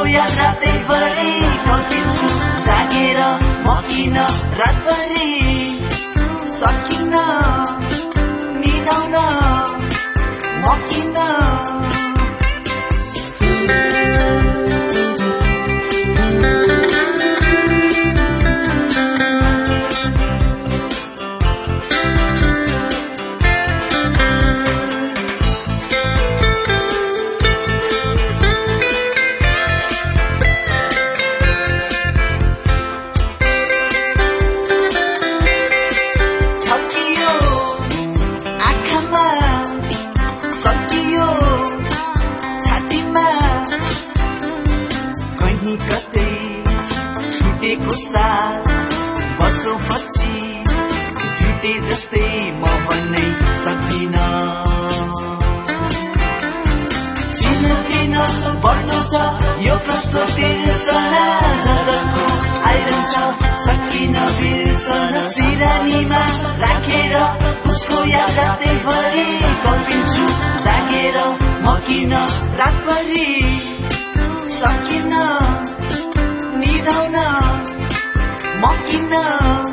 याद रातैभरि कल्पिन्छु जागेर म किन रातभरि सकिन निदाउन म किन कतै छुटेको साथ वर्षौपछि झुटे जस्तै म भन्नै सक्दिन चिन बढ्दो छ यो कस्तो तिर्सना जगतको आइरहन्छ सकिन बिर्सन सिरानीमा राखेर उसको याद रातैभरि कल्पिन्छु जागेर म किन रातभरि सकिन निदाउन म किन